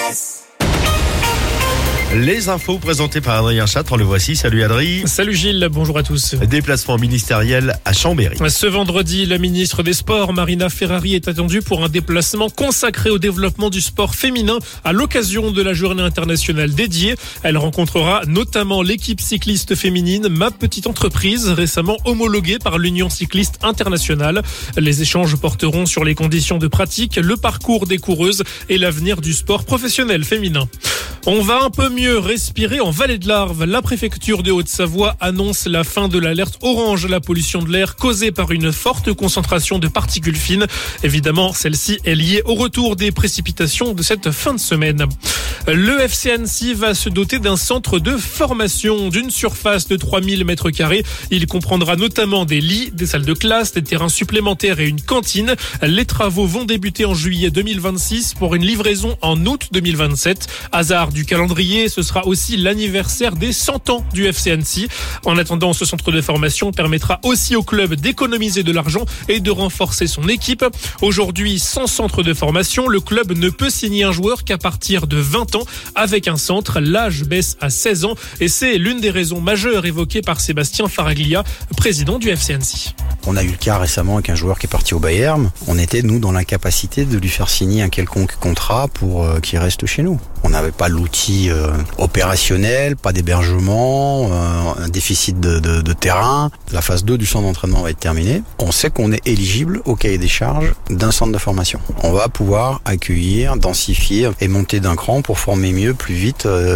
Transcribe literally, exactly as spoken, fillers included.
S. Les infos présentées par Adrien Châtre, le voici. Salut Adrien. Salut Gilles, bonjour à tous. Déplacement ministériel à Chambéry. Ce vendredi, la ministre des Sports, Marina Ferrari, est attendue pour un déplacement consacré au développement du sport féminin à l'occasion de la journée internationale dédiée. Elle rencontrera notamment l'équipe cycliste féminine Ma Petite Entreprise, récemment homologuée par l'Union cycliste internationale. Les échanges porteront sur les conditions de pratique, le parcours des coureuses et l'avenir du sport professionnel féminin. On va un peu mieux respirer en Vallée de l'Arve. La préfecture de Haute-Savoie annonce la fin de l'alerte orange à la pollution de l'air causée par une forte concentration de particules fines. Évidemment, celle-ci est liée au retour des précipitations de cette fin de semaine. Le F C Annecy va se doter d'un centre de formation d'une surface de trois mille mètres carrés. Il comprendra notamment des lits, des salles de classe, des terrains supplémentaires et une cantine. Les travaux vont débuter en juillet deux mille vingt-six pour une livraison en août deux mille vingt-sept. Hasard du calendrier, ce sera aussi l'anniversaire des cent ans du F C Annecy. En attendant, ce centre de formation permettra aussi au club d'économiser de l'argent et de renforcer son équipe. Aujourd'hui, sans centre de formation, le club ne peut signer un joueur qu'à partir de vingt ans. Avec un centre, l'âge baisse à seize ans et c'est l'une des raisons majeures évoquées par Sébastien Faraglia, président du F C Annecy. On a eu le cas récemment avec un joueur qui est parti au Bayern. On était, nous, dans l'incapacité de lui faire signer un quelconque contrat pour euh, qu'il reste chez nous. On n'avait pas l'outil euh, opérationnel, pas d'hébergement, euh, un déficit de, de, de terrain. La phase deux du centre d'entraînement va être terminée. On sait qu'on est éligible au cahier des charges d'un centre de formation. On va pouvoir accueillir, densifier et monter d'un cran pour former mieux, plus vite euh,